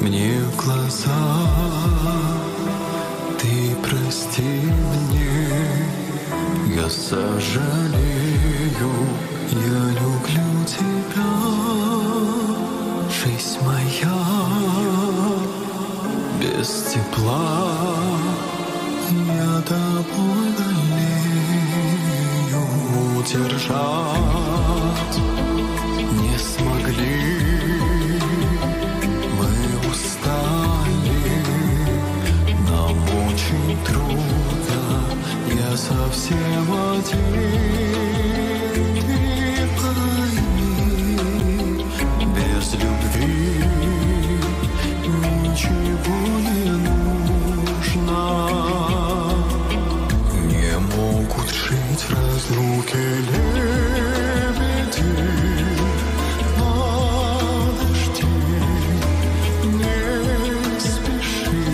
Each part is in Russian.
мне в глаза. Ты прости мне, я сожалею, я люблю тебя. Жизнь моя без тепла, я тобой болею. Удержать не смогли, мы устали, нам очень трудно, я совсем один. Ты пойми, без любви ничего не нужно. Не могут жить в разлуке лебеди. Подожди, не спеши,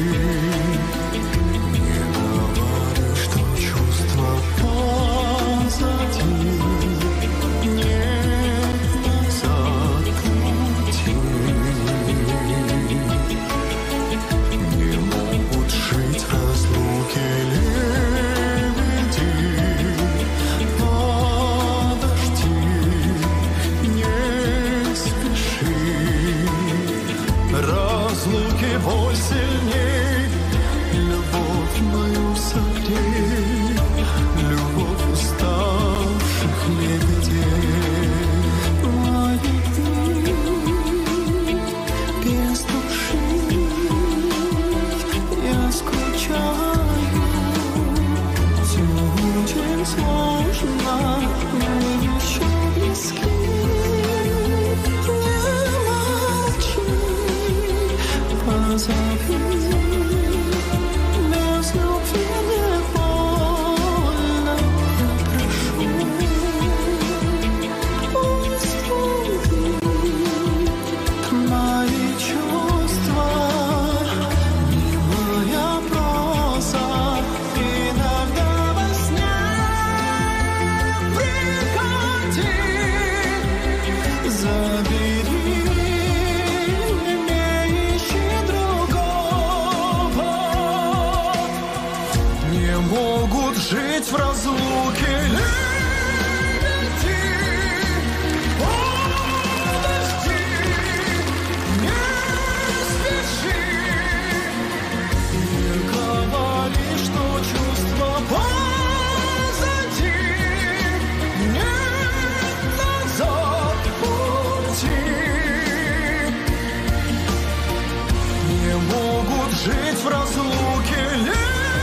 не говори, что чувства позади. Нет назад пути. Не могут жить в разлуке лебеди. Подожди, не спеши. Разлуки боль сильней, любовь мою согрей, любовь уставших лебедей. Мои дни без души, я скучаю. Все очень сложно, мы еще близки. Не молчи, позови. Без любви мне больно, я прошу. Устрои мои чувства, не моя проза. Иногда во сне приходи, забери, не ищи другого. Не могут жить в разлуке лебеди. Подожди, не спеши, не говори, что чувства позади. Нет назад пути. Не могут жить в разлуке лебеди.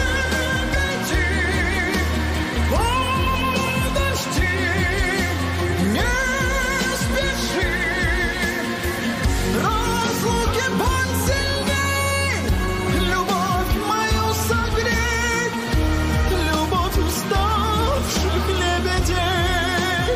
Подожди, не спеши. Разлуки боль сильней, любовь мою согрей, любовь уставших лебедей.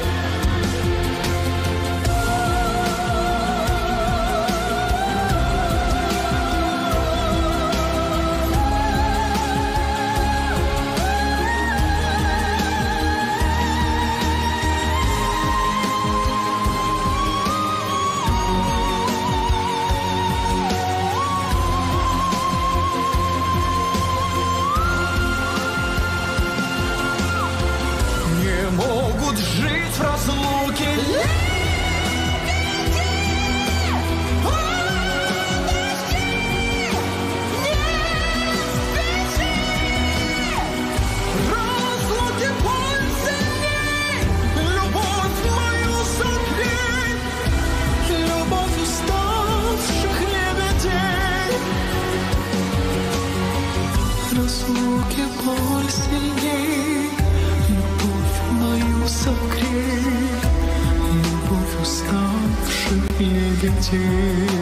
Не могут жить в разлуке лебеди. Подожди, не спеши. Разлуки боль сильней, любовь мою согрей, любовь уставших лебедей. Разлуки боль сильней, любовь мою согрей, любовь уставших лебедей.